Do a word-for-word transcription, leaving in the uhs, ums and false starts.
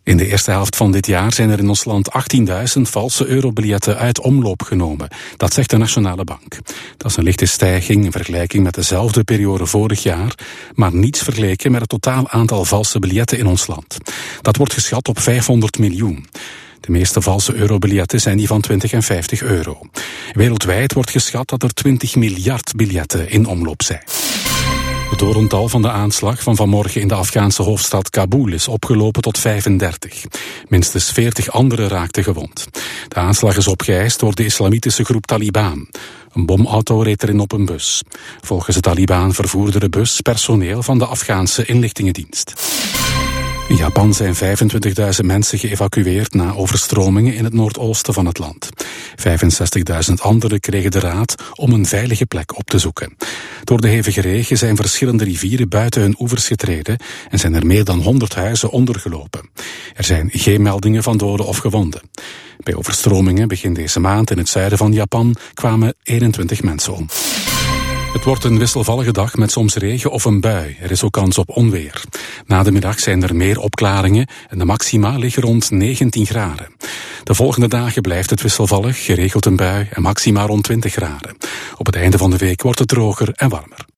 In de eerste helft van dit jaar zijn er in ons land achttienduizend valse eurobiljetten uit omloop genomen. Dat zegt de Nationale Bank. Dat is een lichte stijging in vergelijking met dezelfde periode vorig jaar, maar niets vergeleken met het totaal aantal valse biljetten in ons land. Dat wordt geschat op vijfhonderd miljoen. De meeste valse eurobiljetten zijn die van twintig en vijftig euro. Wereldwijd wordt geschat dat er twintig miljard biljetten in omloop zijn. Het dodental van de aanslag van vanmorgen in de Afghaanse hoofdstad Kabul is opgelopen tot vijfendertig. Minstens veertig anderen raakten gewond. De aanslag is opgeëist door de islamitische groep Taliban. Een bomauto reed erin op een bus. Volgens de Taliban vervoerde de bus personeel van de Afghaanse inlichtingendienst. In Japan zijn vijfentwintigduizend mensen geëvacueerd na overstromingen in het noordoosten van het land. vijfenzestigduizend anderen kregen de raad om een veilige plek op te zoeken. Door de hevige regen zijn verschillende rivieren buiten hun oevers getreden en zijn er meer dan honderd huizen ondergelopen. Er zijn geen meldingen van doden of gewonden. Bij overstromingen begin deze maand in het zuiden van Japan kwamen eenentwintig mensen om. Het wordt een wisselvallige dag met soms regen of een bui. Er is ook kans op onweer. Na de middag zijn er meer opklaringen en de maxima liggen rond negentien graden. De volgende dagen blijft het wisselvallig, geregeld een bui en maxima rond twintig graden. Op het einde van de week wordt het droger en warmer.